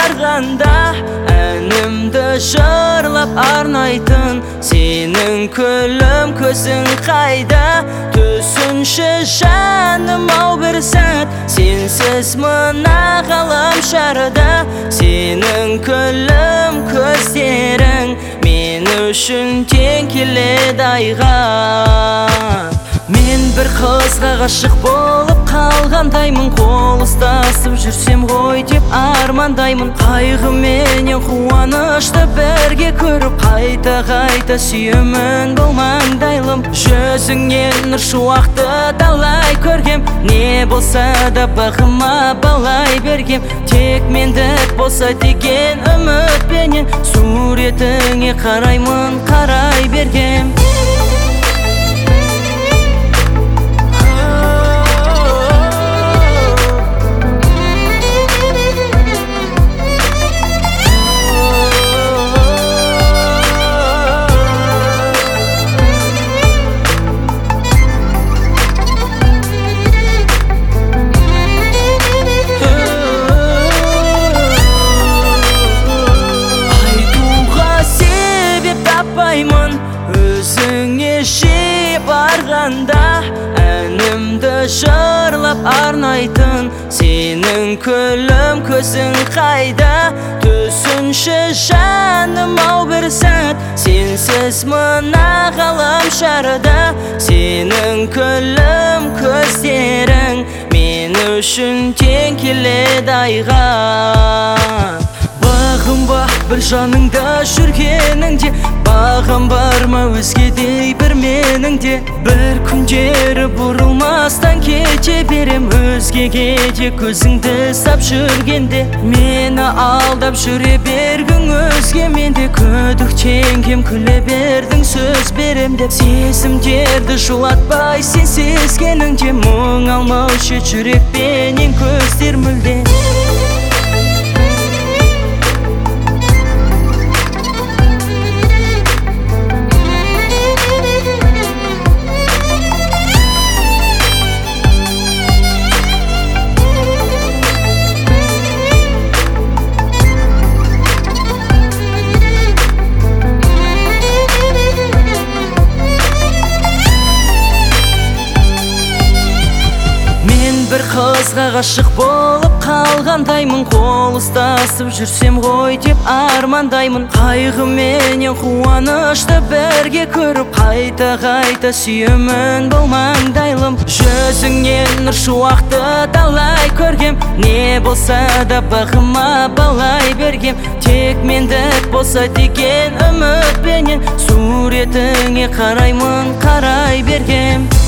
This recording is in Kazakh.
барғанда әнімді жырлап арнайтын сенің күлім көзің қайда түсінші жаным ау бір сәт сенсіз мына ғаламшарда сенің күлім көздерің мен үшін тең келеді айға мен бір қызға ғашық болып қалғандаймын қол ұстасып жүрсем ғой деп армандаймын қайғы менен қуанышты бірге көріп қайта сүйемін бұл маңдайлым жүзіңнен нұр шуақты талай көргем не болса да бағыма балай бергем тек мендік болса деген үмітпенен суретіңе қараймын қарай бергем өзіңе жиі барғанда әнімді жырлап арнайтын сенің күлім көзің қайда түсінші жаным ау бір сәт сенсіз мына ғаламшарда сенің күлім көздерің мен үшін тең келеді айға бағым ба бір жаныңда жүргеніңде бағым бар ма өзгедей бір меніңде бір күндері бұрылмастан кете берем өзгеге де көзіңді сап жүргенде мені алдап жүре бергің өзгеменде күдіктенгем күле бердің сөз берем деп сезімдерді жолатпай сен сезгеніңде мұң алмаушы жүрекпенен көздер мүлде бір қызға ғашық болып қалғандаймын қол ұстасып жүрсем ғой деп армандаймын қайғы менен қуанышты бірге көріп қайта сүйемін бұл маңдайлым жүзіңнен нұр шуақты талай көргем не болса да бағыма балай бергем тек мендік болса деген үмітпенен суретіңе қараймын қарай бергем